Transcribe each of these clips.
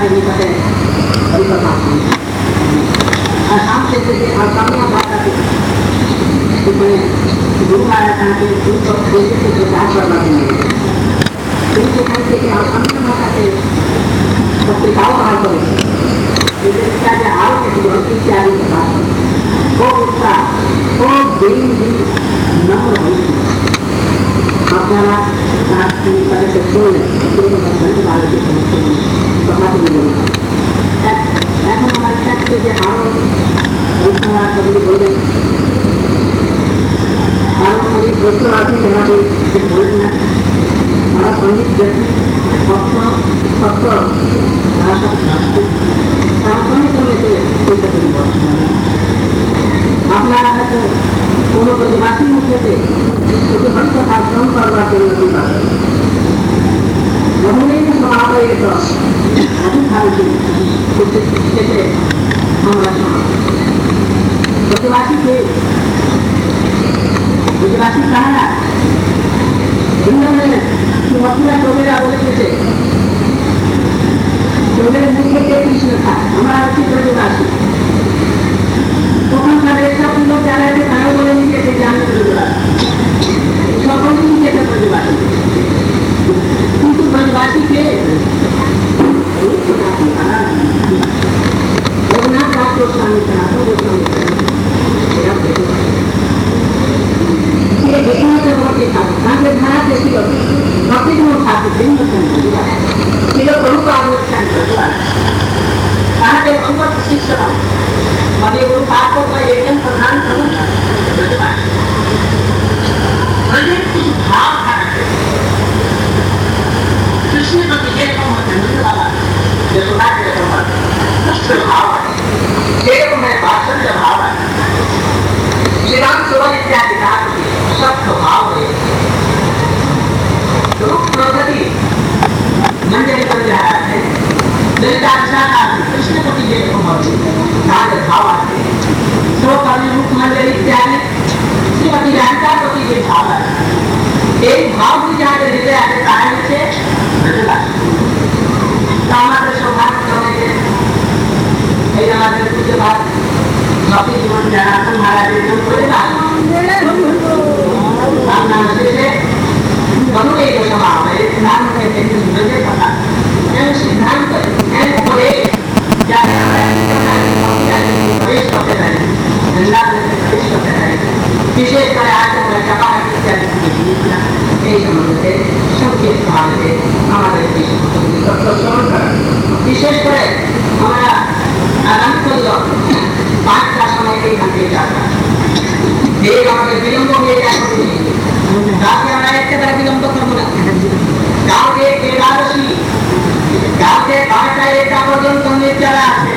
हमारे निकट आसाम से आसामिया भाषा के गुरु महाराज के प्रचार करना चाहिए आसामिया भाषा के पत्रिकाओं बाहर करें इत्यादि वो उत्साह वो दिन भी नम्र हो আপনারা তাদের শোনেন এখন আমার কাছে যে আরো বলবেন আরো অনেক প্রশ্ন আছে যেভাবে বলবেন না তারা সঙ্গীত জাতি সত্য সত্য ভাষা তারা সঙ্গে সঙ্গে চিন্তা করি আপনারা হয়তো কোনো প্রতিবাসীর মধ্যে প্রতিবাদ আশ্রম করবার জন্য এমনই স্বভাব হয়ে গেল আমরা প্রতিবাসীকে প্রতিবাসী তাহারা মথুরা কবিরা বলেছে কবির মুখে কৃষ্ণ খায় আমরা হচ্ছি প্রতিবাসী তখন তাদের সব লোক যারা আছে তারা বলে নিজেকে জানি প্রতিবাসী সকলেই নিজেকে প্রতিবাসী কিন্তু প্রতিবাসীকে রঘুনাথ দাস গোস্বামী তাদের ধারা ছিল ভক্তিগুণ ঠাকুর ভিন্ন ছিল প্রভুপাদ অনুষ্ঠান তাদের অঙ্গ শিষ্যরা মানে প্রভুপাদ একজন প্রধান প্রধান भाव कृष्ण को विजय को वाला यशोदा के भाव है मैं वात्सल्य भाव है श्री राम सुबह इत्यादि का सत्य भाव है रूप प्रगति मंजरी पर जा रहा है कृष्ण को विजय को भाव है तो कभी रूप मंजरी इत्यादि श्रीमती राधिका को विजय भाव है এই ভাব যাদের হৃদয়ে আছে তারা হচ্ছে আমাদের সৌভাগ্য হয়েছে এই আমাদের পুজো ভাব ভক্তি জীবন জনার্দন মহারাজের জন্য করে নাম শেষে বনুরে সভা নাম কথা সিদ্ধান্ত করে প্রবেশ করতে পারি প্রবেশ করতে পারি বিশেষ করে আজ আমরা চাপা ইত্যাদি এই সম্বন্ধে সংক্ষেপ ভাবে আমাদের বিশেষ করে আমরা আগামী করল 5টার সময় এইখান থেকে যাবো এই আমাদের বিলম্ব হয়ে যাচ্ছে কালকে আমরা একেবারে বিলম্ব করবো না কালকে একাদশী কালকে 12টা 1টা পর্যন্ত নির্জলা আছে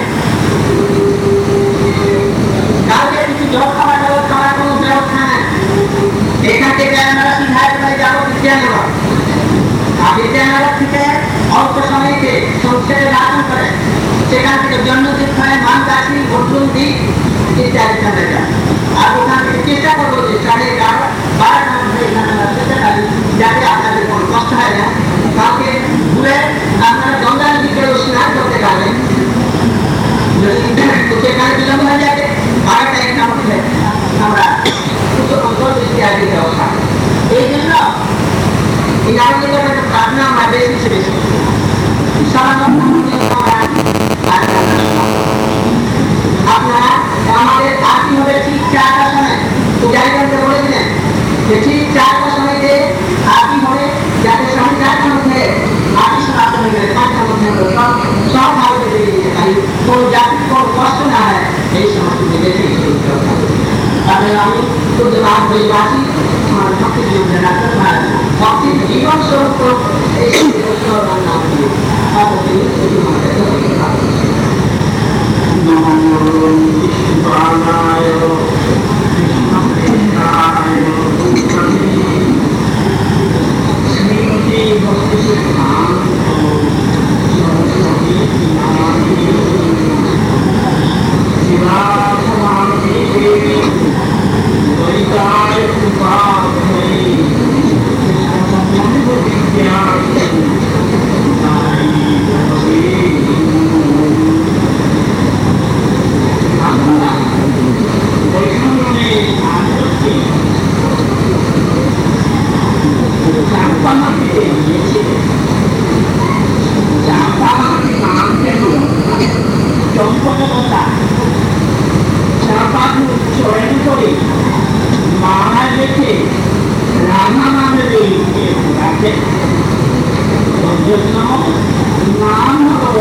কালকে কিছু জল খাওয়ার কোনো ব্যবস্থা নেই এখান থেকে আমরা সিদ্ধার্থে যাবো বিদ্যানগর আর বিদ্যানগর থেকে অল্প সময়কে সংসারে দান করে সেখান থেকে জন্মদিন হয় মানকাশি অর্জুন দ্বীপ ইত্যাদি চলে যায় আর ওখান থেকে চেষ্টা করবো যে 11:30-12টার মধ্যে এখানে চেষ্টা করি যাতে আপনাদের কোনো কষ্ট হয় না কাউকে ঘুরে আপনারা গঙ্গা নদীকে স্নান করতে পারবেন যদি সেখানে বিলম্ব হয়ে যাবে 12টা 1টার মধ্যে আমরা ইত্যাদি ব্যবস্থা এই জন্য প্রার্থনা আমরা বেশি বেশি আপনারা আমাদের আরতি হবে ঠিক 4টার সময় পূজারী করতে বলেছিলেন যে ঠিক 4টার সময় যে আরতি হবে যাতে সাড়ে 4টার মধ্যে আরতি সমাপ্ত হয়ে গেলে 5টার মধ্যে সব ভাবে বেরিয়ে যেতে পারি কোন জাতির কোন কষ্ট না হয় এই সমস্ত দেখে তাহলে আমি পূর্ণবাদ বৈবাসী আমার ভক্তি জীবনের ভক্তি জীবন স্বরূপ এই নাম দিয়ে শ্রীমতী ভক্তি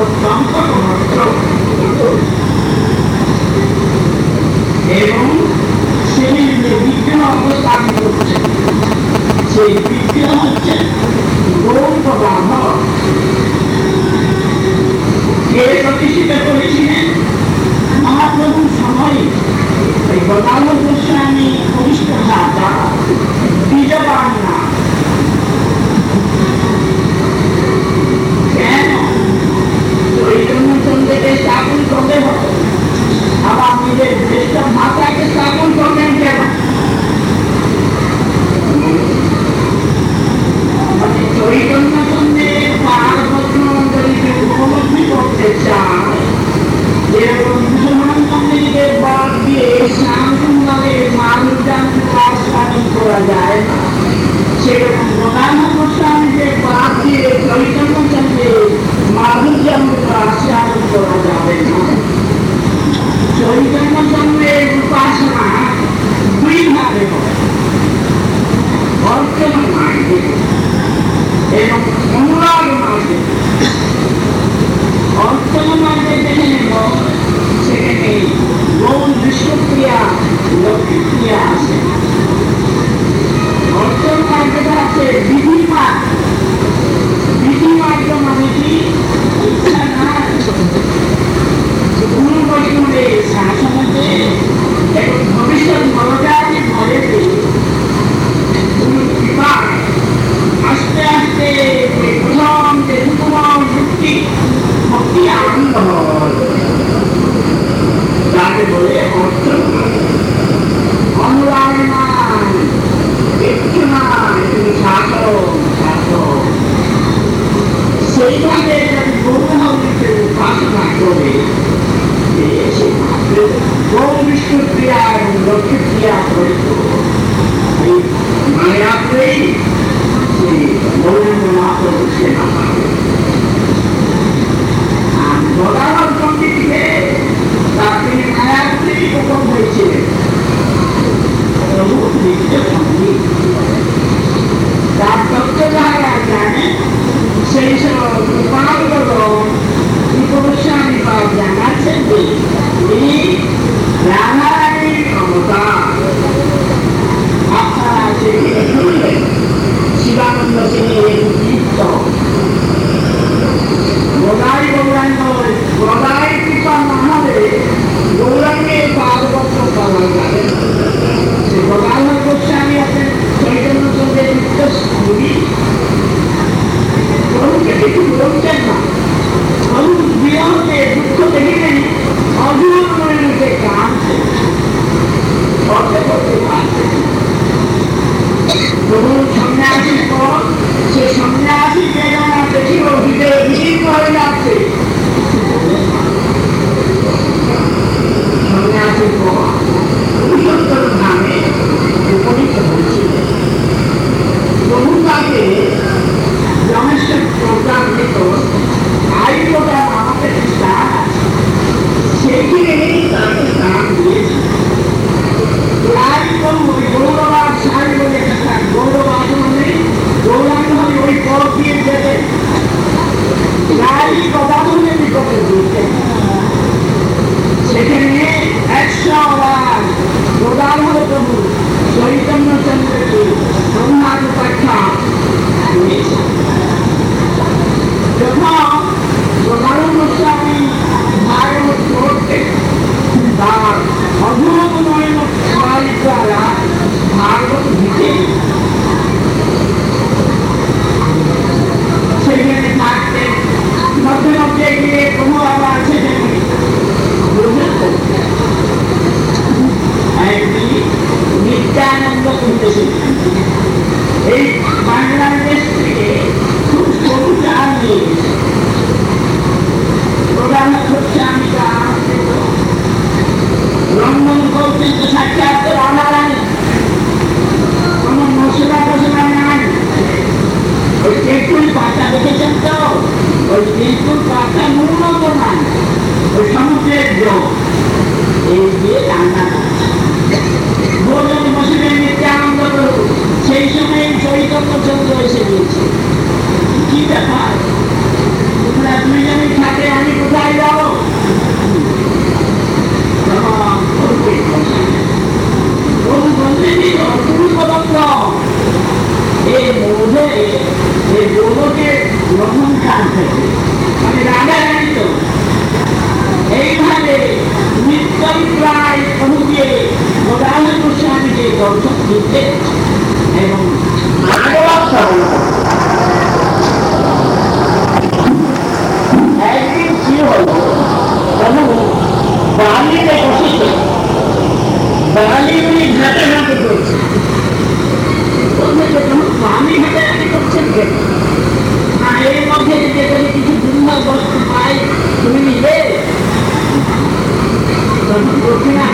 সংকটমস্ত্র এবং সেই যে বিজ্ঞান অবস্থান করছে সেই বিজ্ঞান হচ্ছে গৌর ব্রাহ্মণ কে প্রতিষ্ঠিত করেছিলেন মহাপ্রভুর সময় এই গদাধর গোস্বামী কনিষ্ঠ ভ্রাতা দ্বিজবান্না কেন চৈতন্যচন্দ্রকে স্থাপন করতে হবে আবার নিজের জ্যেষ্ঠ মাতাকে স্থাপন করবেন কেন মানে চৈতন্যচন্দ্রের পার্বত্য মন্ডলীকে উপলব্ধি করতে চায় যেরকম মুসলমান মন্দিরকে বাদ দিয়ে শ্যামসুন্দরের মানুষজন স্বাধীন করা যায় না সেরকম প্রধান গোস্বামীকে বাদ দিয়ে চৈতন্যচন্দ্রের মানুষজন স্বাধীন করা যাবে না চৈতন্যচন্দ্রের উপাসনা দুই ভাবে হয় বর্তমান মার্গে এবং অনুরাগ মার্গে বর্তমান মার্গে দেখে নেব সেখানে গৌণ বিষ্ণুক্রিয়া লক্ষ্মীক্রিয়া আছে বর্তমান মার্গটা আছে বিধিমার্গ বিধিমার্গ মানে কি ইচ্ছা না গুরু বৈষ্ণবের শাসনতে এবং ভবিষ্যৎ মর্যাদাকে ঘরেতে গুরু কৃপা আস্তে আস্তে প্রথম যে উপম মুক্তি ভক্তি আনন্দ তাকে বলে অর্থ অনুরাগ নয় একটু নয় তুমি শাসক শাসক সেইভাবে যদি গৌরহরিকে উপাসনা করে গৌর বিষ্ণু ক্রিয়া এবং লক্ষ্মী ক্রিয়া করিত এই মায়াপুরেই সেই গৌরঙ্গ মহাপ্রভু সেবা পাবে আর গদাধর পণ্ডিতকে তিনি মায়াপুরেই প্রথম হয়েছিলেন প্রভু নিত্য সঙ্গীত তার তত্ত্ব যারা জানে সেই সব উপায়গুলো গোস্বামী বাব জানাচ্ছেন যে তিনি রাধারানীর ক্ষমতা আপনারা সেখানে শুনলেন শিবানন্দ সিংহের গীত গদাই গৌরাঙ্গ গদাই কৃপা না হলে গৌরাঙ্গের পার্বত্য পাওয়া যাবে সে গদাধর গোস্বামী আছেন চৈতন্যচন্দ্রের নিত্য সঙ্গী প্রভুকে কিছু বলছেন না প্রভু বিরহকে দুঃখ দেখে অভিমান মনে কাঁদছে করতে করতে পারছে প্রভুর সন্ন্যাসীর পর সে সন্ন্যাসী বেদনা দেখিল ভিতরে বিলীন হয়ে যাচ্ছে সন্ন্যাসীর পর পুরুষোত্তর ধামে উপনীত হয়েছিলেন প্রভু তাকে রমেশের প্রোগ্রাম দিত আইকোটা আমাদের স্থান সেখানেই তাকে স্থান দিয়েছে গৌরবাদ সারি বলে একটা স্থান গৌরবাদ মানে গৌরাঙ্গ হবে ওই পথ দিয়ে যেতে নারী গদাধরের নিকটে দিতে সেখানে 100 বার গদাধর প্রভু চৈতন্যচন্দ্রকে ব্রহ্মার উপাখ্যা দিয়েছে যখন গদাধর গোস্বামী ভাগবত পড়তে তার অদ্ভুত নয়ন দ্বারা ভাগবত দিতে সেখানে থাকতে মধ্যে মধ্যে গিয়ে কোনো আবার সেখানে নিত্যানন্দ করতেছে এই বাংলাদেশ থেকে খুব কবিতা নিয়ে গেছে প্রধান হচ্ছে আমি লন্ডন কৌশিক সাক্ষাৎ রাধারানী কোন মশলা টসলা নাই ওই তেঁতুল পাতা দেখেছেন তো ওই তেঁতুল পাতা ন্যূনত নাই ওই সমুদ্রের জল এই দিয়ে রান্না করছে ভোজন বসে নিত্যানন্দ করো সেই সময় চৈতন্যচন্দ্র এসে গিয়েছে কি ব্যাপার তোমরা দুইজনই থাকে এই গৌরকে গ্রহণ খান থেকে মানে রাজা রানী তো এইভাবে নিত্যই প্রায় প্রভুকে গোদাবরী গোস্বামীকে দর্শন দিতে এবং একদিন কি হল প্রভু বালিতে বসেছে, বালি উনি ঘাটে ঘাটে করছে। বালি ঘাটাঘাটি করছেন কেন? আর এর মধ্যে যদি কিছু দুর্বল বস্তু পাই তুমি নিবে, প্রতিমা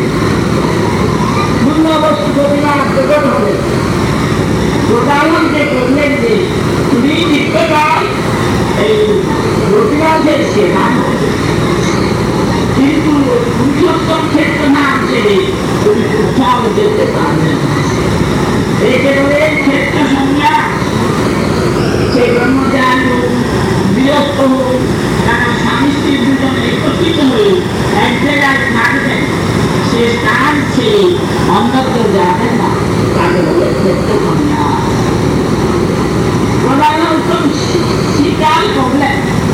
দুর্বল বস্তু প্রতিমা প্রকট হবে। প্রধানমন্ত্রী করলেন যে তুমি নিত্যকাল এই প্রতিমাদের সেবা, কিন্তু পুরুষোত্তম ক্ষেত্র নাম ছেড়ে তুমি কোথাও যেতে পারবে না। একেবারে ক্ষেত্র সংজ্ঞা সে ব্রহ্মচারী বিরক্ত হোক, তারা স্বামী স্ত্রী দুজন একত্রিত হয়ে এক জায়গায় থাকবেন, সে স্থান ছেড়ে অন্যত্র যাবেন না, তাকে বলে ক্ষেত্র সংজ্ঞা। প্রধানতম স্বীকার করলেন,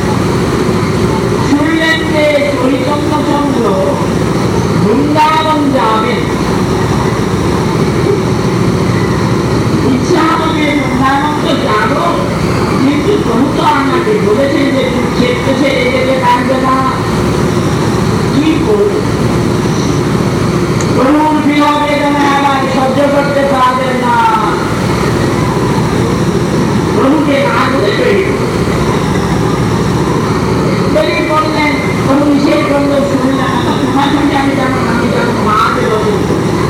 শুনলেন যে চৈতন্যচন্দ্র বৃন্দাবন যাবেন, ইচ্ছা আমাকে বৃন্দাবন তো যাবো, কিন্তু প্রভু তো আমাকে বলেছেন যে তুমি ক্ষেত্র ছেড়ে যেতে পারবে না, কি করবে? প্রভুর প্রিয় বেদনা আবার সহ্য করতে পারবেন না, প্রভুকে না বলে তৈরি করলেন। প্রভু নিষেধ করলো, শুনলেন তোমার সঙ্গে আমি যাবো, আমি যাবো মাকে বলুন।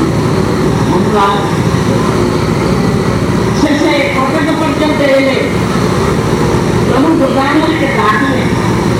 শেষে কতটা পর্যন্ত এলে প্রভু প্রধানমন্ত্রীকে ডাকলেন,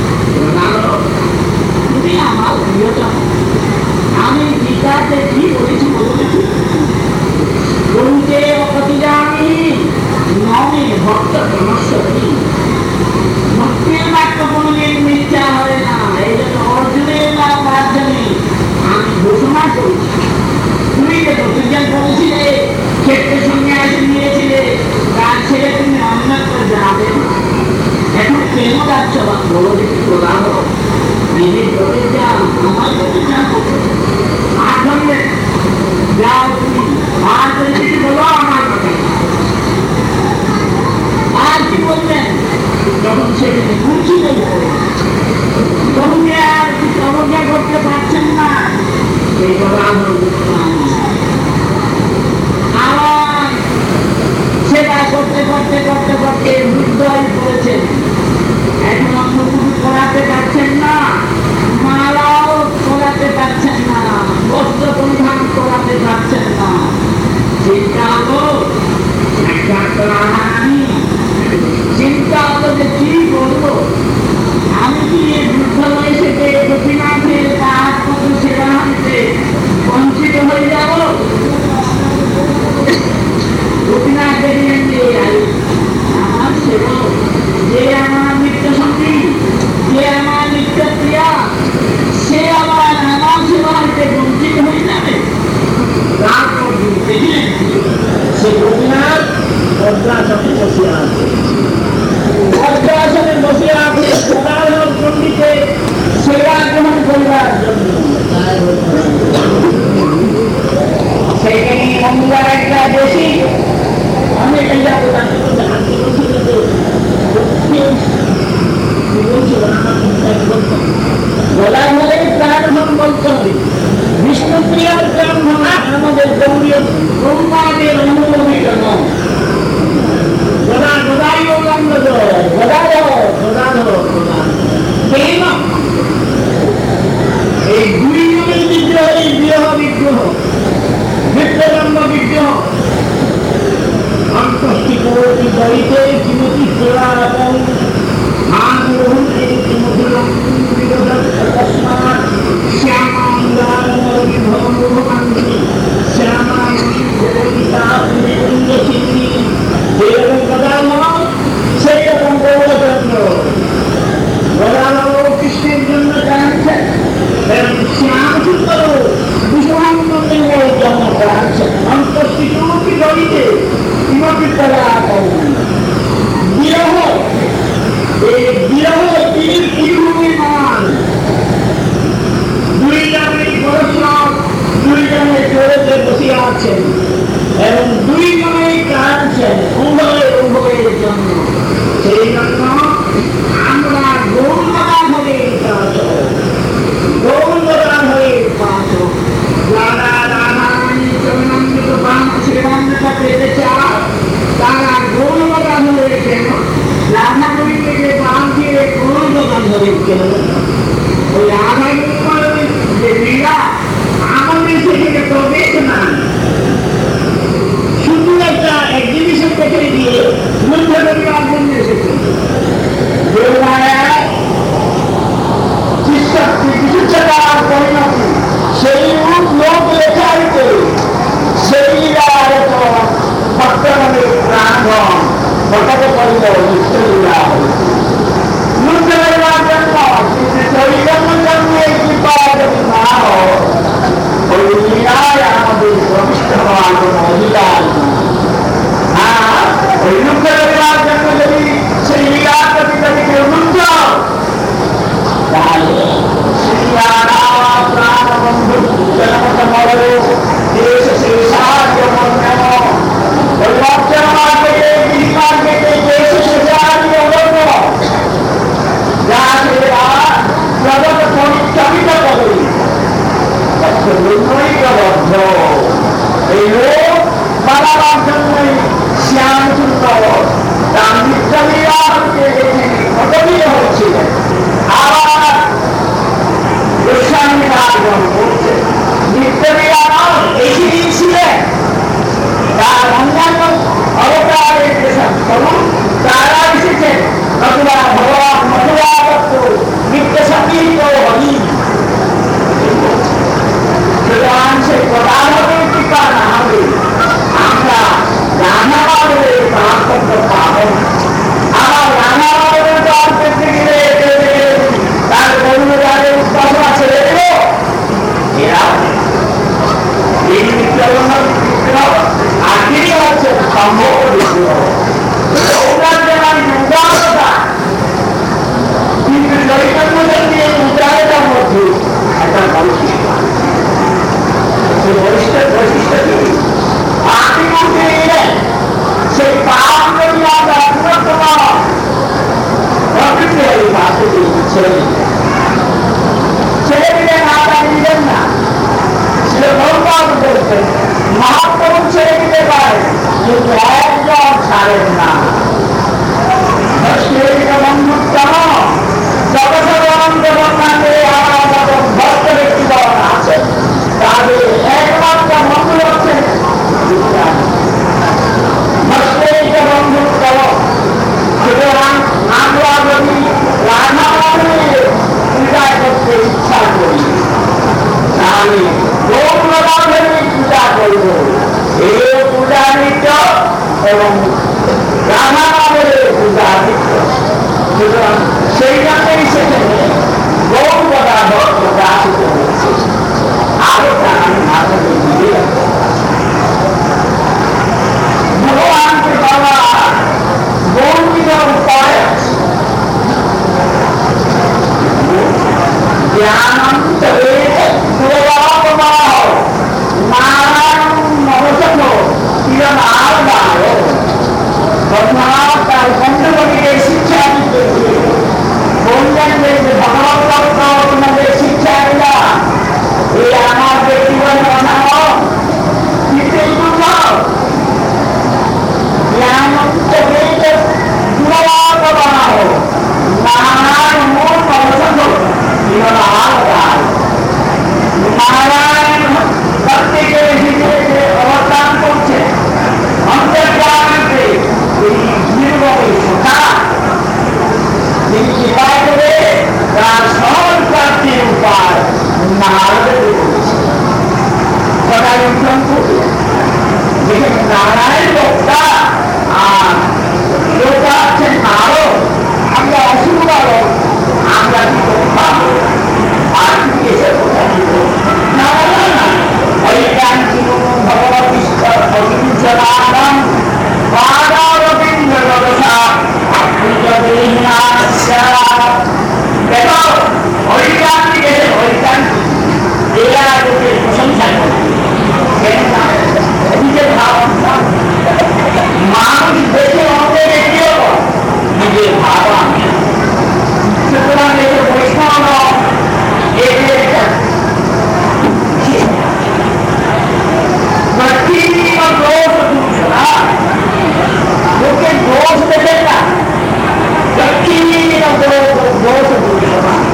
তুমি আমার প্রিয়তম, আমি গীতাতে কি বলেছি বলেছি, প্রভুকে অপতিজামি নমে ভক্ত প্রণশ্বতী, ভক্তির বাক্য কোনদিন মিথ্যা হয় না। এই জন্য অর্জুনের মাধ্যমে আমি ঘোষণা করেছি, তুমি যে প্রতিজ্ঞা করেছিলে, ক্ষেত্রের সঙ্গে আসে নিয়েছিলে, তার ছেড়ে তুমি অন্যত্র যাবে, এখন কেন যাচ্ছ বলো দেখি প্রদান নিজের প্রতিজ্ঞা আমার প্রতিজ্ঞা আর ধরলে যাও তুমি, আর যদি কিছু বলো আমার কথা। আর কি বলবেন? যখন সেখানে কুঞ্চিত প্রভুকে আর অবজ্ঞা করতে পারছেন না, এই প্রধান আবার সেবা করতে করতে করতে করতে বৃদ্ধ হয়ে পড়েছেন, এখন অন্নকুটি করাতে পারছেন না, মালাও করাতে পারছেন না, বস্ত্র পরিধান করাতে পারছেন না। চিন্তা হলো চিন্তা হলো যে কি করবো, আমি কি বৃদ্ধ বয়সে গোপীনাথের কাজ মতো সেবা হইতে বঞ্চিত হয়ে যাব? গোপীনাথ দেখলেন যে আমার সেবক, যে আমার নিত্য সঙ্গী, যে আমার নিত্য প্রিয়া, সে আবার আমার সেবা হইতে বঞ্চিত হয়ে যাবে। তারপর দেখলেন সে গোপীনাথ ভদ্রাসনে বসে আছে, ভদ্রাসনে বসে আছে সাধারণ পণ্ডিতে সেবা গ্রহণ করবার জন্য। সেখানে মঙ্গলার একটা বেশি অনেক বলার হলে প্রাণ বলতে হবে, বিষ্ণুপ্রিয়ার প্রাণ ভাঙা আমাদের গৌরীয় ব্রহ্মাদের অনুমোদিত নয়। গদায় কেন ওই আগামী যে ক্রীড়া আমাদের সেখানে প্রবেশ না শুধু একটা এক্সিবিশন দেখে দিয়ে যুদ্ধ করিবার জন্য এসেছে চিকিৎসার পরিণতি সেই লোক লেখাই করে সেই বর্তমানে প্রাণধন হঠাৎ করিল যুদ্ধ করিবার জন্য না ওই লীলায় আমাদের প্রবিষ্ট হওয়ার কোন অধিকার ওই যুদ্ধ করিবার জন্য যদি সেই লীলার প্রতি যদি কেউ যুদ্ধ তাহলে দেশ সেই সাহায্য জগৎ পরিচালিত করে বদ্ধ এই লোক বাবার জন্যই শ্যাম সুন্দর তার নিত্যলীলা হচ্ছিলেন আবার গোস্বামী রাজন করছে নিত্যলীলা বেশি দিন ছিলেন তার অন্যান্য অবতারের তারা এসেছেন নতুবা ভগবান মথুরা দত্ত নিত্য সঙ্গীত হরি সুতরাং সে প্রধান হবে টিকা না হবে আমরা রান্নাবাদের প্রান্তব্য পাবো আমার রান্নাবাদের দল করতে গেলে তার বন্ধুদের উপাসনা ছেড়ে দেব এরা এই নিত্যবন্ধ আর তিনি হচ্ছে সম্ভব কিন্তু চৈতন্যদের নিয়ে উদাহরণের মধ্যে একটা বৈশিষ্ট্য সেই বৈশিষ্ট্য কি আপনি মধ্যে এলেন সেই পাপ যদি আমরা পুরোত্তম প্রকৃতি বাস্তবে ছেড়ে দিলেন আমরা দিলেন না সে নৌকা বলতেন মহাপ্রভু ছেড়ে দিতে পারে কিন্তু একজন ছাড়েন না বন্ধুত্তম জগৎ বর্ণাতে আমার মতো ভক্ত ব্যক্তিগণ আছে তাদের একমাত্র বন্ধু হচ্ছেন বন্ধুত্তম সুতরাং আমরা যদি রান্নাবাড়ির পূজা করতে ইচ্ছা করি তাহলে পূজা করব এই পূজা নিত্য এবং রান্নাবাড়ির পূজা নিত্য সুতরাং সেই জন্যই সেখানে গৌর গদাধর প্রকাশিত হয়েছে আরো আমি মাথাকে দিয়ে ভগবানকে বাবা গৌরীর উপায় জ্ঞানম তবে নারায়ণ নবসত কিরণ আলাদা তার বন্ধুগণকে শিক্ষা দিতে বললেন যে ভগবত তোমাদের শিক্ষা দিলা এই আমার ব্যক্তিগত বানাও কিছুই বুঝাও জ্ঞান বানাও নারায়ণ নবসত কিরণ আলাদা নারায়ণ প্রত্যেকে হিসেবে অবস্থান করছে অন্তর্জানকে এই নির্মমী সুখা তিনি কৃপায় করে তার সহজ প্রাপ্তির উপায় নারদকে বলেছে সবাই উত্তম করবে যেখানে নারায়ণ লোকটা আর লোকটা হচ্ছেন নারদ আমরা অসুবিধা হোক আমরা কি করতে পারবো আর কি এসে কোথায় দিব ঐকান ছিল ভগবত ঈশ্বর অভিজ্ঞান পাদারবিন্দ জগতা দেখো ঐকান্তিক এসে ঐকান্তিক এরা লোকের প্রশংসা করে নিজের ভাবনা মানুষ দেখে অনেক এগিয়েও নিজের ভাবনা সুতরাং এসে বৈষ্ণব এগিয়ে লোকের দোষ দেখে না দোষ দূষণা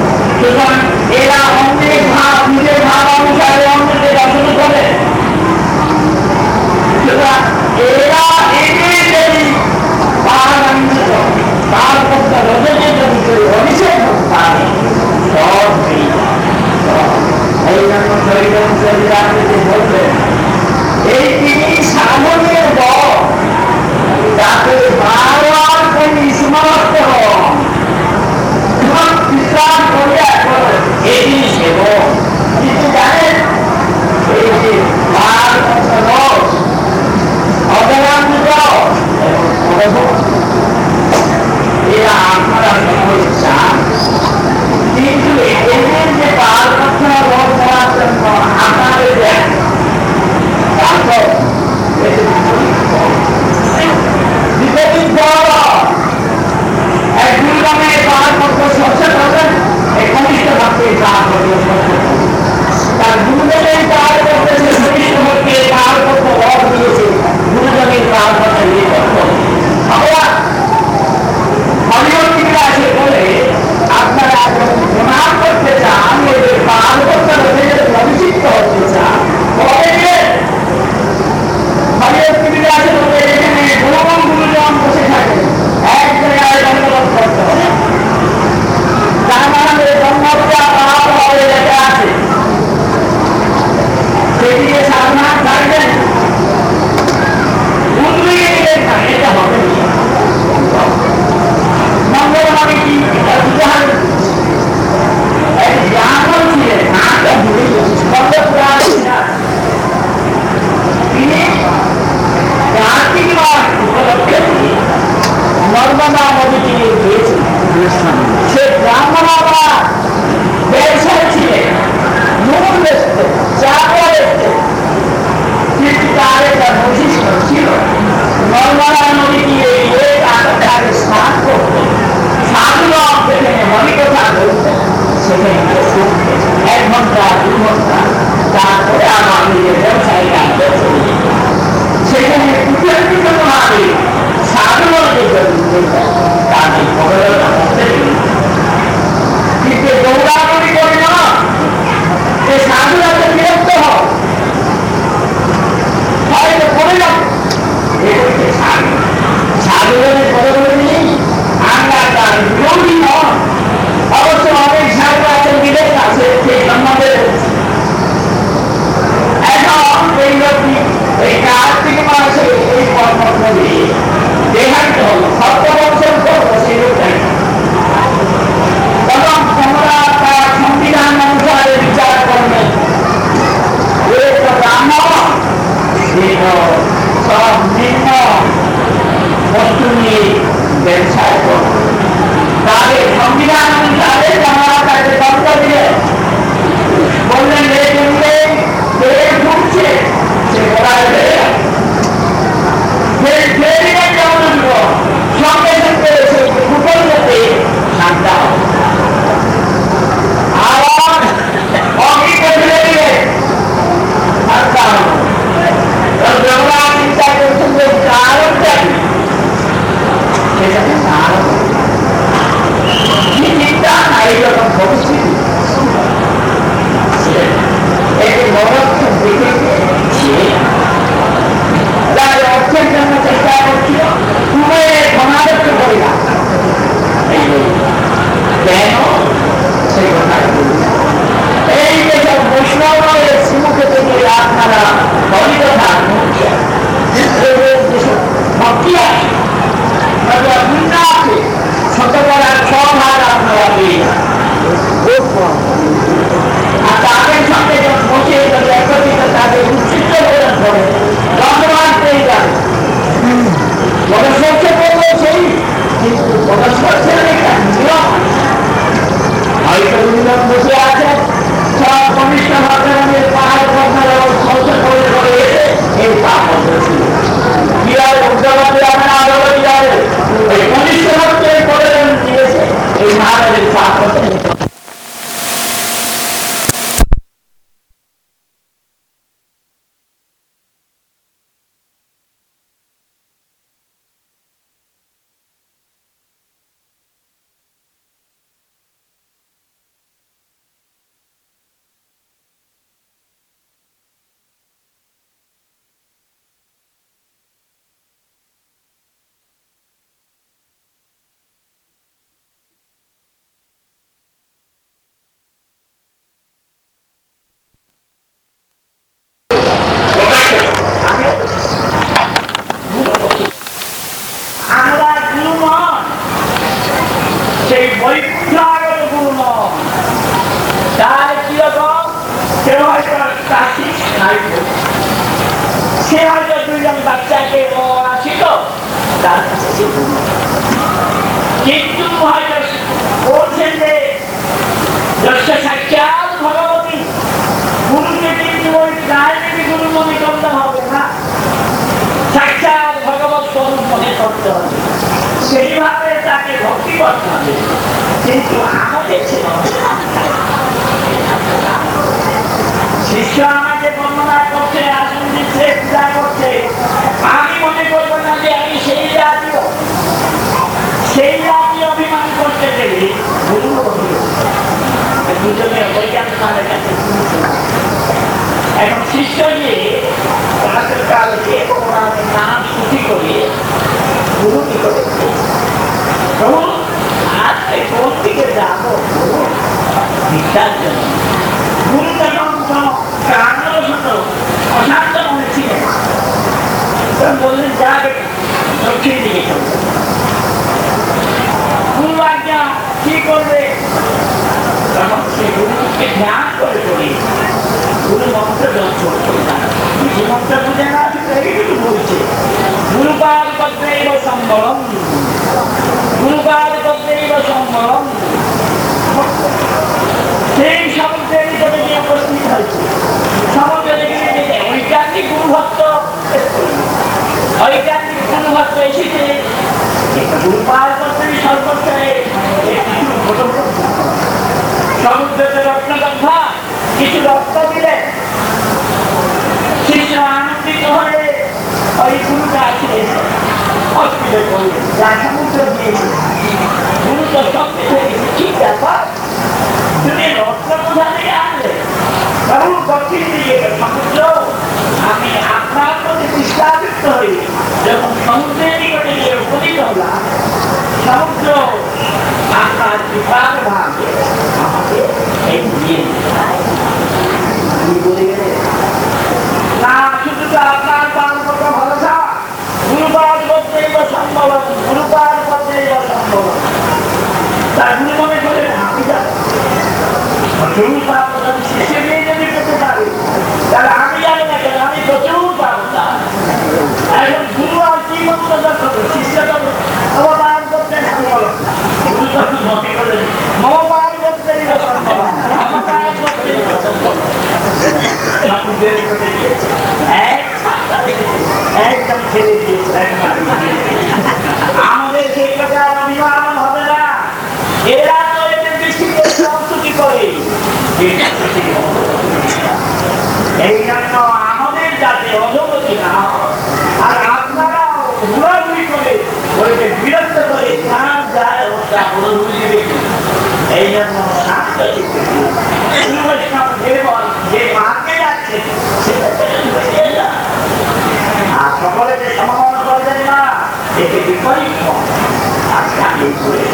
সে ব্রাহ্মণ আবার ব্যবসায় ছিলেন, নুন বেচতেন, চাকর বেচতেন, কিন্তু তার একটা বৈশিষ্ট্য ছিল নর্মদা নদী দিয়ে গিয়ে তাকে স্নান করতেন, সাধুরা সেখানে অনেক কথা বলতেন, সেখানে 1 ঘন্টা 2 ঘন্টা, তারপরে আবার নিজের ব্যবসায়ী কাজে চলে যেত। সেখানে ভাবে সাধুরা তাদের খবরটা করতে কিন্তু দৌড়াদৌড়ি করে না, যে সাধুরাতে বিরক্ত হয়তো করে যাবে সাধুদের খবর নেই। আমরা তার বিরোধী নয়, অবশ্য অনেক সাধু আছে, বিবেক আছে, সেই সম্বন্ধে এখন এই লোকটি এই কার্তিক মাসে এই কর্ম করে দেখাইতে হল সত্যবংশন করবো সেই লোকটাই। তখন তোমরা তার সংবিধান অনুসারে বিচার করবেন, ব্রাহ্মণ সব নিম্ন বস্তু নিয়ে ব্যবসায় করবে, তাদের সংবিধান অনুসারে তোমরা তাকে দণ্ড দিলে বললেন ঢুকছে সে বলায় সঙ্গে সঙ্গে সে ফুটল যাতে শান্ত আবার অগ্নিকে ফেলে দিলে শান্ত ব্রহ্মা চিন্তা করছেন যে কারণটা সেটাকে চিন্তা না এইরকম পরিস্থিতি এটি মহত্ব দেখে তার অর্থের জন্য চেষ্টা করছিল, তুমি ক্ষমাদত্ত করি না কেন সেই কথা এই যেসব বৈষ্ণবের শ্রীমুখে থেকে আপনারা হরিকথা যেসব ভক্তি আছে আছে শতকরা 6 ভাগ আপনারা পেয়ে আর তাদের সঙ্গে যখন বসে একত্রিত তাদের উচ্চিত প্রদান করে ধন্যবাদ পেয়ে যাবে। পদস্পর্শ করবো সেই, কিন্তু পদস্পর্শের একটা নিয়ম হয়তো নিয়ম বসে আছে, সব কনিষ্ঠ ভদ্রের পাহাড় স্পর্শ করে করে এসে এই পাপ ছিল কি আর উদ্যোগী হবে না আলোচনা যাবে ওই কনিষ্ঠ ভদ্রের করে দিয়েছে এই মহারাজের পাপ হতে। সে হয়তো 2জন বাচ্চাকে ছিল তার কাছে কিন্তু হয়তো বলছেন যে সাক্ষাৎ ভগবতী গুরুকে কিন্তু ওই রাজনীতি গুরু মনে করতে হবে না, সাক্ষাৎ ভগবত স্বরূপ মনে করতে হবে, সেইভাবে তাকে ভক্তি করতে হবে। কিন্তু আমাদের শিষ্য আমাকে বর্ণনা করছে, আসন দিচ্ছে, পূজা করছে, আমি মনে করবো না যে আমি সেই জাতীয় অভিমান করতে গেলে গুরু দুজনে বৈজ্ঞানিক কাছে। এখন শিষ্য গিয়ে ক্লাসের কালকে নাম ছুটি করে গুরু কি করে আজকে কোন দিকে যাবো ভিক্ষার জন্য। গুরু তখন অশান্ত মনে ছিলেন, বললেন যাবে দক্ষিণ দিকে চলবে। গুরু আজ্ঞা কি করবে? তখন সে গুরুকে ধ্যান করে করি গুরু মন্ত্র জপ করতে কিছু মন্ত্র বুঝে না এইটুকু বলছে গুরুপাদ পত্রেব সম্বলম, গুরুপাদ পত্রেব সম্বলম সম্মেলন সেই সমুদ্রের নিকটে নিয়ে উপস্থিত হয়েছে। সমুদ্রের নিকটে ঐকান্তিক গুরুভক্ত এসেছে। গুরু পার করতে সর্বত্রে সমুদ্রের রত্নগন্ধা কিছু রক্ত দিলেন। শিষ্য আনন্দিত হয়ে ওই গুরুটা আসলে অসুবিধে করলেন, যা সমুদ্র দিয়েছে। গুরু তো সব কি ব্যাপার, তুমি রত্ন কোথা থেকে আনলে? বহু কঠিন দিয়ে সমুদ্র, আমি আপনার প্রতি বিস্তারিত হই। যখন সমুদ্রের নিকটে গিয়ে উপনীত হলাম, সমুদ্র আপনার বিপাক ভাবে আমাকে এগিয়ে বলে গেলেন, না শুধু তো আপনার পারপত্র ভরসা, গুরুপাদ পত্রেই সম্ভব, গুরুপাদ পত্রেই সম্ভব। তার গুরু মনে করেন আমি যাবো শেষে নিয়ে যদি পেতে পারি, তাহলে আমি জানি না কেন, আমি প্রচুর পাবো। এখন গুরু আর কি বক্তব্য করবে, শিষ্য করবে অবদান করতে মনে করেন মমপান করতে একদম ছেড়ে দিয়েছে। আমাদের সেই কথা অভিমান হবে না, এরা তো এদের বেশি প্রস্তুতি করে। এই জন্য আমাদের যাতে অধোগতি না হয়, আর আপনারা ঘোরাঘুরি করে ওইকে বিরক্ত করে কাজ যায় ওটা ঘোরাঘুরি। এই জন্য শান্ত যে মার্কে যাচ্ছে আর সকলে যে সমাধান করবেন না, একে বিপরীত আজকে আমি করে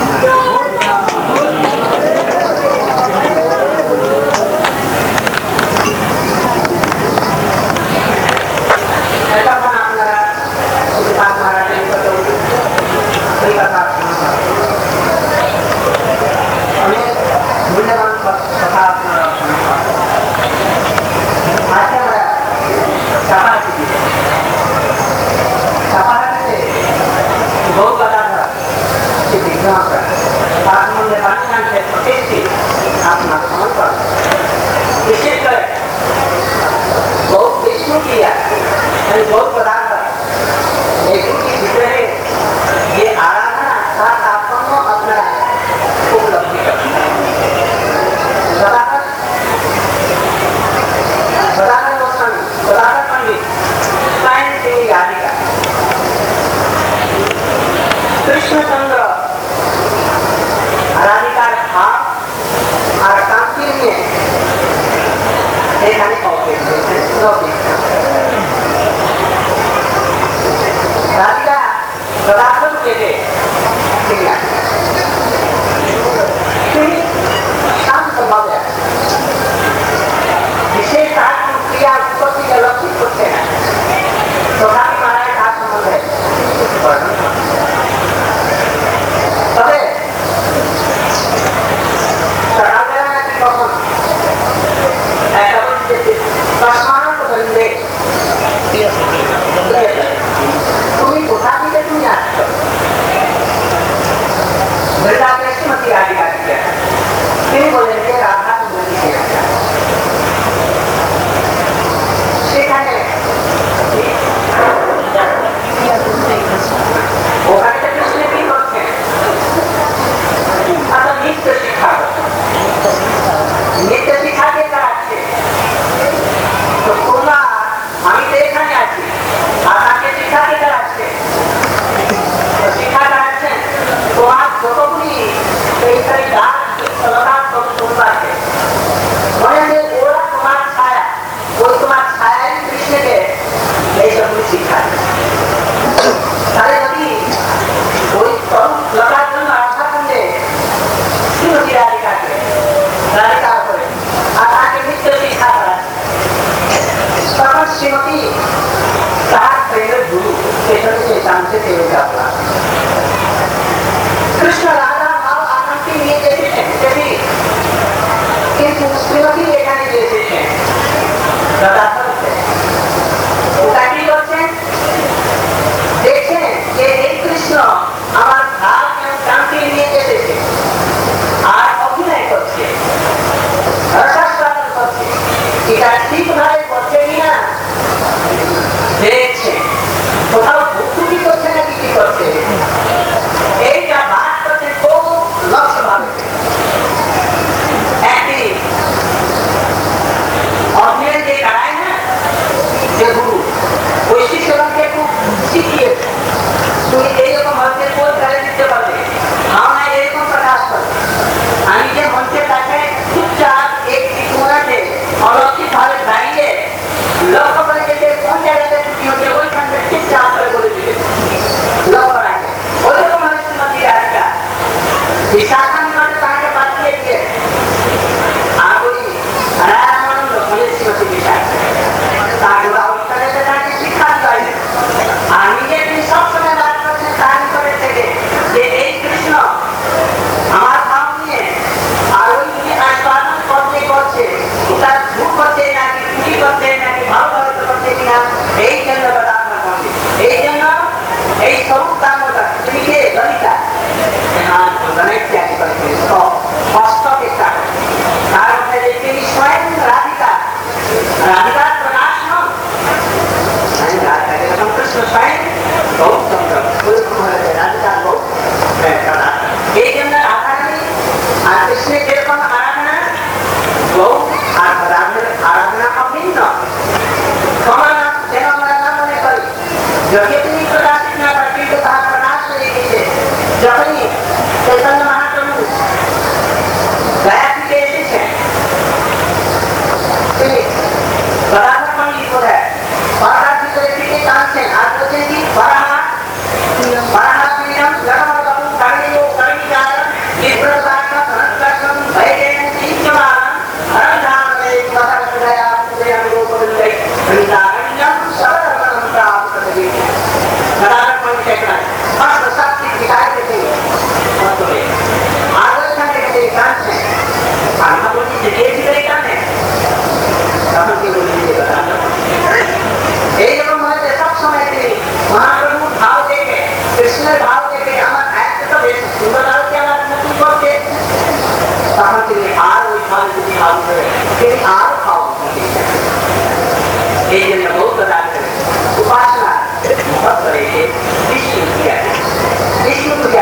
কৃষ্ণচন্দ্র রাধিকার ভাব আর কান্তি নিয়ে এখানে রাধিকা প্রদার্থন পেলে তিনি শান্তভাবে বিশেষ তার ক্রিয়া উৎপত্তিকে লক্ষিত করছে না, তথাপি মারায় তার সম্বন্ধে তবে সকালবেলা নাকি কখন একটা বলছে দশমানত বললে তুমি কোথা থেকে তুমি আসছো? শ্রীমতী রাধিকা তিনি বলেন যে রাধা কুমারী সেখানে ওখানে কৃষ্ণ কি করছেন? নিত্য শিক্ষা নিত্য শিক্ষাকে করাচ্ছে। তো তোমরা আমি তো এখানে আছি, আর তাকে শিক্ষাকে করাচ্ছে, শিক্ষা করাচ্ছেন। তোমার যতগুলি মনে হয় ওরা তোমার ছায়া, ওই তোমার ছায়াই কৃষ্ণকে এইসবগুলি শিক্ষা। তাহলে যদি ওই লতার জন্য আশা করলে শ্রীমতী রাধিকাকে রাধিকা করে আর তাকে নিত্য শিক্ষা করাচ্ছে, তখন শ্রীমতী তার প্রেমের গুরু সেখানে জানতে পেরে যাওয়া। কৃষ্ণ রাধা ভাব আকাঙ্ক্ষী নিয়ে এসেছেন কিন্তু শ্রীমতী এখানে এসেছেন ওটা কি করছেন? দেখছেন যে এই কৃষ্ণ আমার ভাব এবং কান্তি নিয়ে এসেছে, আর আরাধনা ভিন্ন। সমানাম যেন আমরা না মনে করি যদি তিনি প্রকাশিত না করেন কিন্তু তাহার প্রকাশ হয়ে গেছে। যখনই চৈতন্য মহাপ্রভু গয়া থেকে এসেছেন তিনি গদাধর পণ্ডিত বোধহয় পাড়ার ভিতরে থেকে টানছেন আর বলছেন কি বারাহা পীড়ম জগমগম কারিণীয় কারিণীকারম বিপ্রদাসম ধনস্কর্ষম ভয়জেন চিত্তমানম হরধামে কথারসুদয়া পুরয়াম গোপদুল্লাই বৃন্দারণ্যম সবধর্মম প্রাপ্ততে। গদাধর পণ্ডিত একবার মস্ত শক্তি দিখাই দেতে মতলে আর ওইখানে থেকে টানছেন আর মহাপ্রভু যে ভিতরে টানে তখন কি বলছেন গদাধর এইরকম হয়েছে সবসময় তিনি মহাপ্রভুর ভাব দেখে কৃষ্ণের ভাব দেখে আমার একটা বেশ সুন্দর আরতি আমার নতুন করছে তখন তিনি আর ওই ভাব যদি ভাব করে তিনি আর ভাব এই জন্য বৌদ্ধ রাখেন উপাসনা ভক্ত রেখে বিষ্ণু পূজা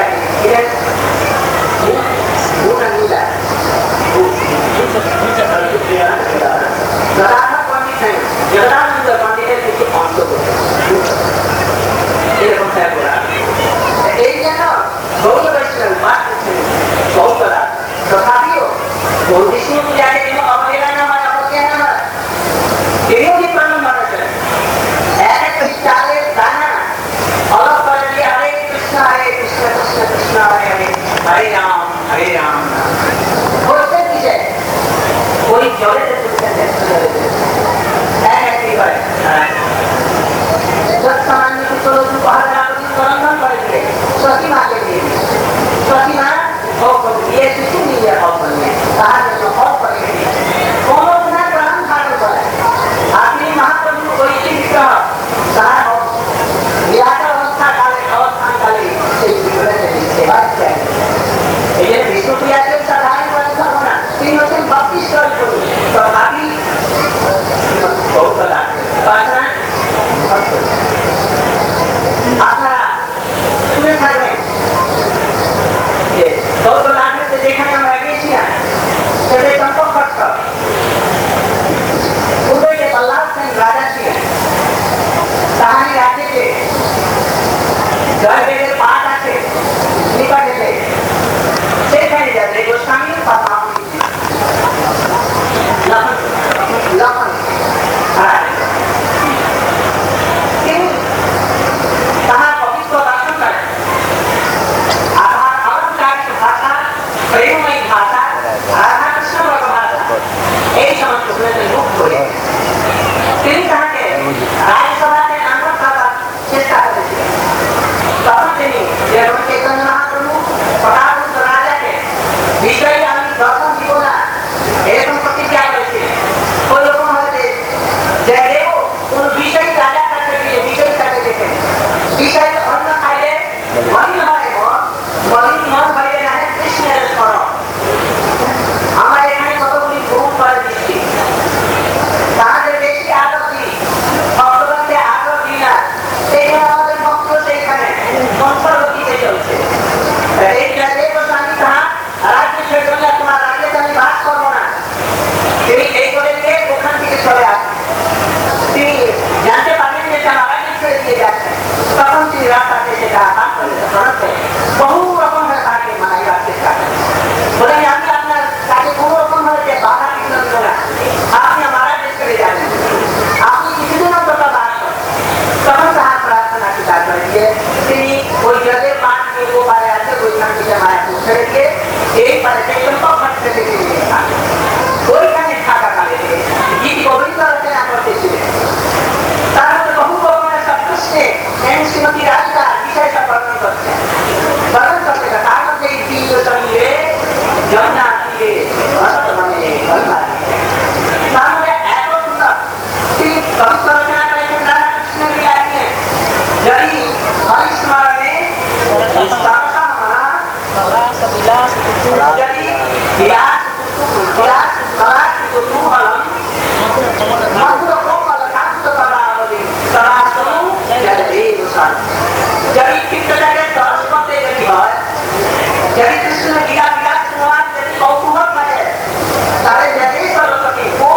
গদাধর পণ্ডিত জগদানন্দ পণ্ডিতের কিছু অন্ত এরকম এই জন্য বৌদ্ধ বৈষ্ণব বাস করছেন বৌদ্ধরা তথাপিও বিষ্ণু পূজাকে যেন অবহেলা না হয় অবজ্ঞা না হয় তিনিও বিপ্লব করেছেন। এক একটি চালের দানা অলপ করে দিয়ে হরে কৃষ্ণ কৃষ্ণ কৃষ্ণ হরে হরে হরে রাম প্রত্যেক বিষয় ওই জলে সামান্য রন্ধন করেছিলেন সতী মাকে দিয়ে সতী মা দিয়ে শিশু নিয়ে তাহার জন্য ফল করে কোন প্রাণ ধারণ করে আপনি মহাপ্রভু ঐতিহ্য তাহার বিরাট অবস্থান কালে সেই সেবা এই যে বিষ্ণুপ্রিয়াকে সাধারণ করেন না তিনি হচ্ছেন ভক্তিশ্বর তথাপি আপনারা শুনে থাকবেন যে বৌদ্ধনাথের যেখানে আমরা গিয়েছিলাম সেটাই চম্পকষ্ট পূর্বে যে বল্লাভ সেন রাজা ছিলেন তাহারই রাজ্যেতে জয়দেবের পাঠ আছে নিকটেতে সেখানে যাবে গোস্বামীর কথা লক্ষণ তাহার পবিত্র দর্শন করেন আধার অলঙ্কার ভাষা প্রেমময়ী ভাষা রাধা কৃষ্ণ ভাষা এই সমস্ত মুখ করে তিনি তাহাকে রাজসভাতে আনন্দ করার চেষ্টা করেছিলেন। তখন তিনি যেমন চৈতন্য মহাপ্রভু প্রতাপরুদ্ধ রাজাকে বিষয়ে আমি দর্শন দিব না এরকম প্রতিজ্ঞা করেছিলেন। ওই রকম হয়েছে যে দেব কোন বিষয় রাজার কাছে গিয়ে বিষয় তাকে দেখেন বিষয় অন্য খাইলে মলিন হয় মলিন মন হইলে না কৃষ্ণের স্মরণ। আমরা এখানে কতগুলি ভুল করে দিচ্ছি তাদের বেশি আদতি ভক্তগণকে আগ্রহ দিই না সেইখানে আমাদের ভক্ত সেইখানে কংসগতিতে চলছে এই গোস্বামী তাহা রাজ্য ছেড়ে তোমার রাজ্যে আমি বাস করবো না তিনি এই করে দিয়ে ওখান থেকে চলে আসেন। তিনি জানতে পারেন যে তার আগে ছেড়ে দিয়ে যাচ্ছেন তখন তিনি রাস্তাতে সেটা আঘাত করে বহু রকম ভাবে তাকে মানাইবার চেষ্টা করেন বলে আমি আপনার তাকে কোন রকম ভাবে যে বাধা বিঘ্ন দেব না আপনি আমার আগে ছেড়ে যাবেন আপনি কিছুদিন অন্তত বাস করেন। তখন তাহার প্রার্থনা স্বীকার করে দিয়ে তিনি ওই জলের পাঠ নিয়ে ওপারে আছে ওইখান থেকে মায়াপুর ছেড়ে দিয়ে এই পারে থেকে ওইখানে থাকাকালে গীত গোবিন্দ রচনা করতেছিলেন। তার মধ্যে বহু ভগবানের সবকৃষ্ণে শ্রীমতী রাধিকা বিষয়টা বর্ণন করছেন তার মধ্যে এই তিন সঙ্গে যমুনা তীরে বর্তমানে তার মধ্যে এত সুন্দর তিনি পবিত্র রচনা করেছেন রাধাকৃষ্ণ লীলা নিয়ে যদি হরিস্মরণে যদি বিলাস কৃষ্ণ লীলা বিলাস কৌতুহল তাহলে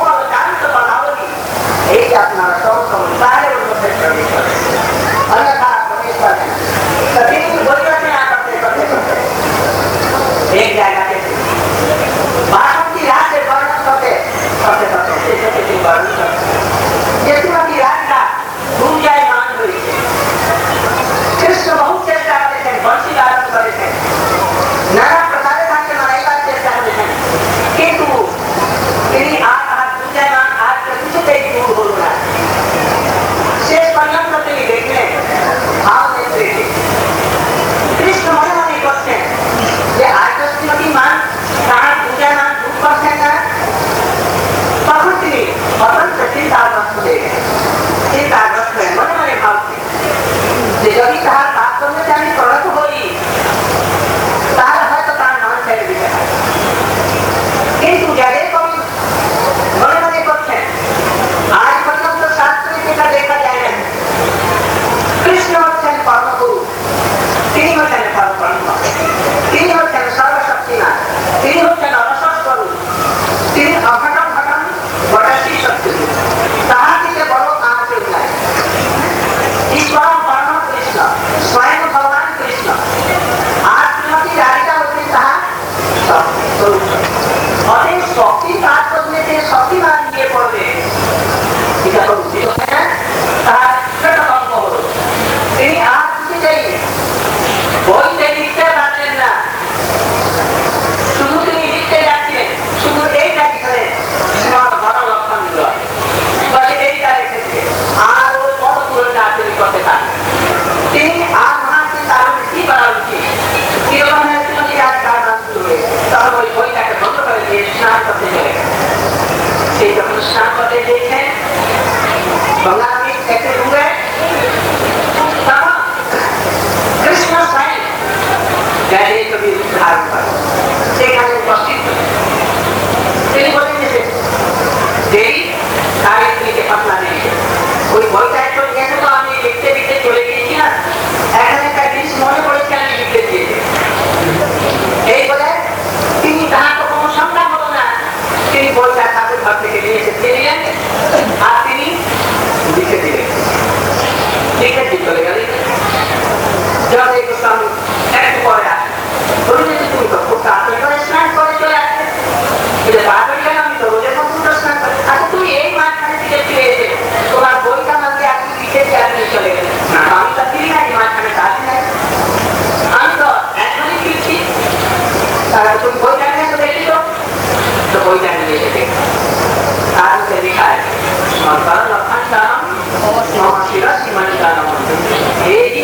ওই বইটা নিয়ে তো দেখি তো বইটা নিয়ে এসে দেখি তার মধ্যে লেখা আছে সরকার লক্ষান্তরম শিরা সীমানিকারম এই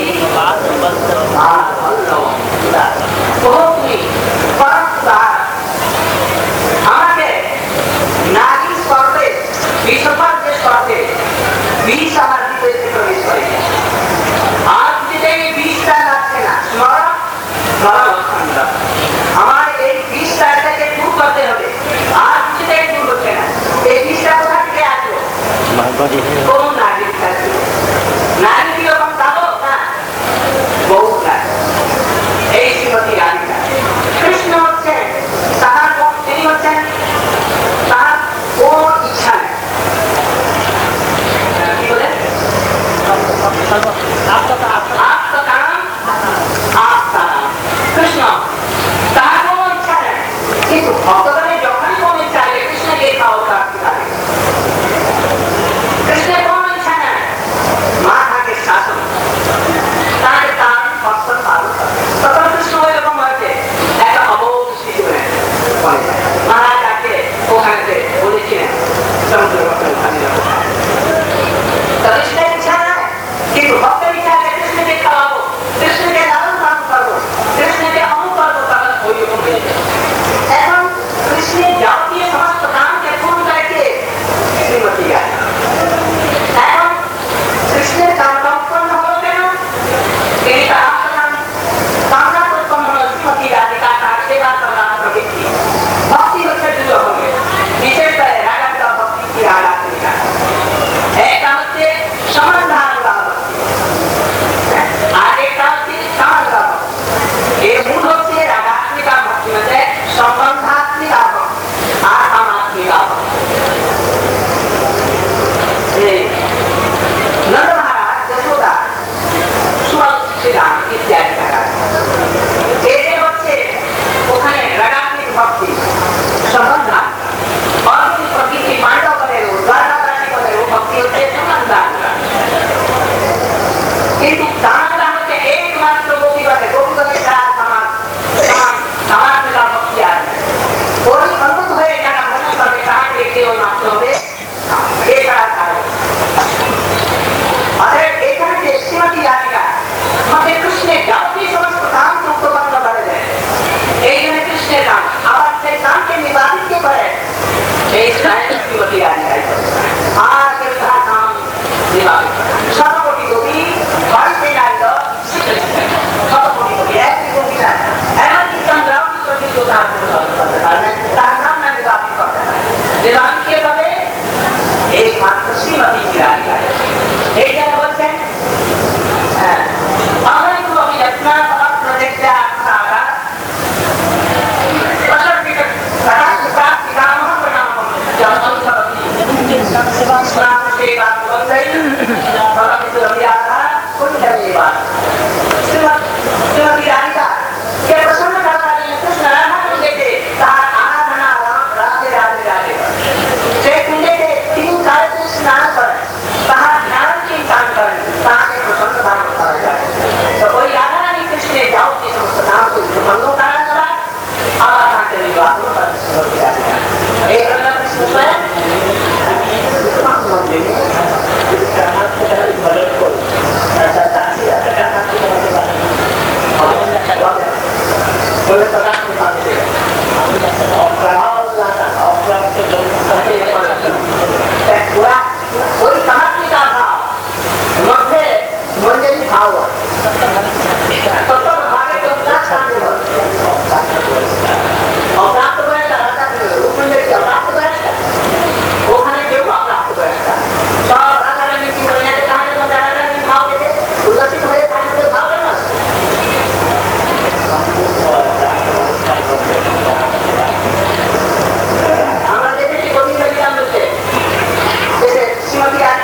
আমাকে নারী স্তরে বিশ্বপাত যে স্তরে বিষ আমার ভিতরে প্রবেশ করে আর যদি এই বিষটা লাগছে না আমার এই বিষটাকে দূর করতে হবে আর কিছুটাই দূর করছে না এই বিষটা কোথা থেকে আসলো কোন নারীর কাছে নারী কিরকম পাবো না বহু নারী এই শ্রীমতী রাধিকা কৃষ্ণ হচ্ছেন তাহার তিনি হচ্ছেন তাহার কোন ইচ্ছা নেই কি বলে কৃষ্ণ তাহার কোন ইচ্ছা নেই কিন্তু ভক্তগণের যখনই কোন ইচ্ছা আছে কৃষ্ণকে খাওয়া কৃষ্ণের কোন ইচ্ছা নেই মা থাকে শাসন তাকে তার ভক্তন পালন তখন কৃষ্ণ এরকম হয়েছে একটা অবোধ শিশু মহারাজ তাকে ওখানে বলেছিলেন সমুদ্র কৃষ্ণের ইচ্ছা নেই কিন্তু ভক্তের ইচ্ছা আছে কৃষ্ণকে খাওয়াবো কৃষ্ণকে লালন পালন করবো কৃষ্ণকে অমুক করবো তখন ওই রকম হয়ে যায় এখন কৃষ্ণের যাবতীয় সমস্ত কামকে পূর্ণ করেছে শ্রীমতী রাধিকা এখন কৃষ্ণের কামনা উৎপন্ন হলো কেন তিনি তার কামনা উৎপন্ন হল শ্রীমতী রাধিকা তার সেবা করা প্রবৃত্তি ভক্তি হচ্ছে দু রকমের বিশেষ করে রাগাত্মক ভক্তি কি রাগাত্মিকা একটা হচ্ছে সমাধান আর একটা হচ্ছে সমাধান এর মূল হচ্ছে রাগাত্মিকা ভক্তি মধ্যে সম্বন্ধাত্মিকা ভক্তি আর কামাত্মিকা ভক্তি নন্দ মহারাজ যশোদা সুরত শ্রীরাম ইত্যাদি এদের হচ্ছে ওখানে রাগাত্মিক ভক্তি সম্বন্ধান অর্জুন প্রকৃতি পাণ্ডবনেরও দ্বারকাবাসীগণেরও ভক্তি হচ্ছে সম্বন্ধান কিন্তু তাঁরা হচ্ছে একমাত্র গোপীগণের দ্বারা সমাত্মিকা ভক্তি আছে ওই অন্তত হয়ে যারা মনে করবে তাহাকে কেউ মাত্র হবে এছাড়া কারণ অতএব এখানে যে শ্রীমতী রাধিকা আমাদের কৃষ্ণের যাবতীয় সমস্ত কামকে উৎপন্ন করে দেয় এই জন্য কৃষ্ণের কাম আবার সেই কামকে নিবারিত করে এই শ্রীমতী রাধিকাই আর কেউ তার কাম নিবারিত শতকোটি গোপী বাড়িতে নাইল শতকোটি গোপী একটি গোপী না এমনকি চন্দ্রাও প্রকৃত তার নাম না নিবারিত করতে হয় নিবারিত কে হবে এই মাত্র শ্রীমতী রাধিকা এই জন্য বলছেন অনেকগুলো যত্ন প্রজেক্টে আপনারা আমরা দেখেছি কবি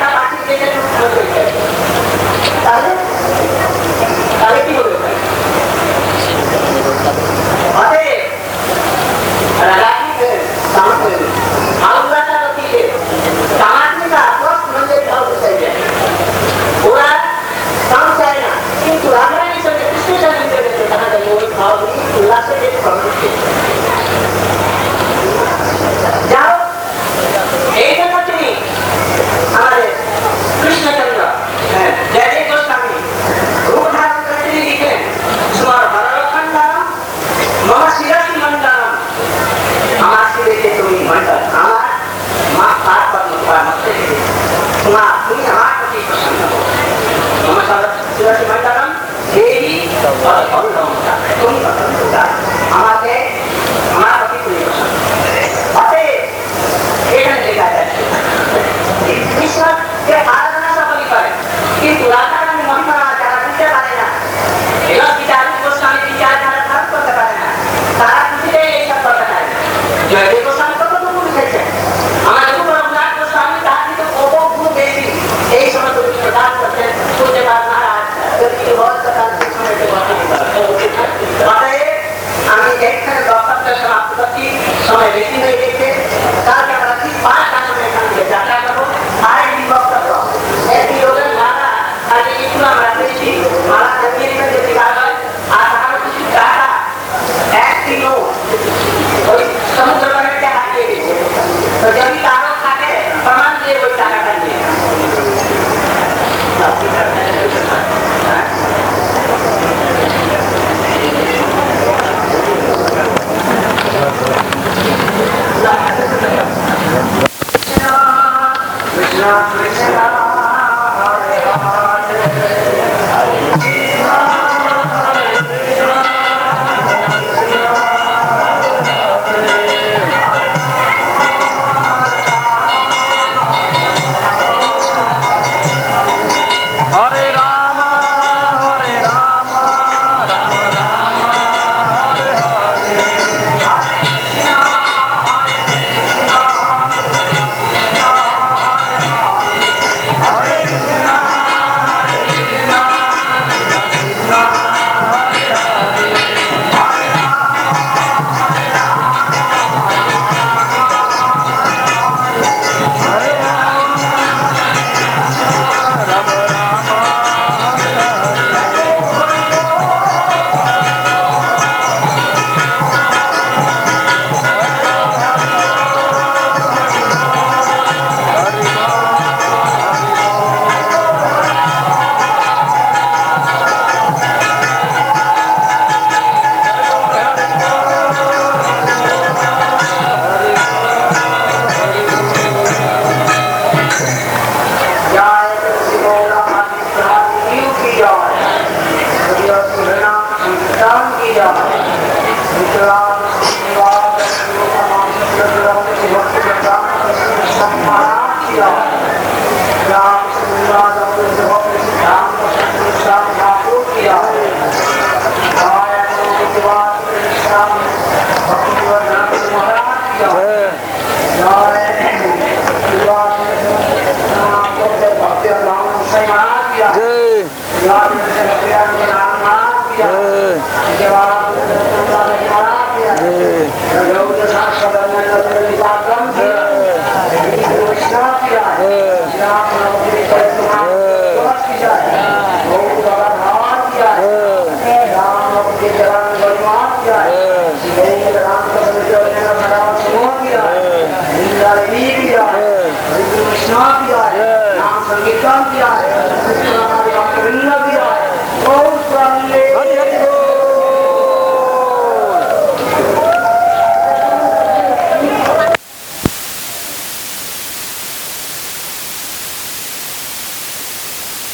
समाप्त करती समय बेसी नहीं देखते कारण के प्रति 5 घंटे में काम किया जाता है तो आए विभक्त करो ऐसी योजना माला आज इतना बनाते थी माला जमीन में जो दिखाता है आधार कुछ डाटा एक्टिनो और समुद्र में क्या हाथे तो जब भी तारों खाते प्रमाण दिए वही डाटा चाहिए Krishna Krishna Hare Hare Ram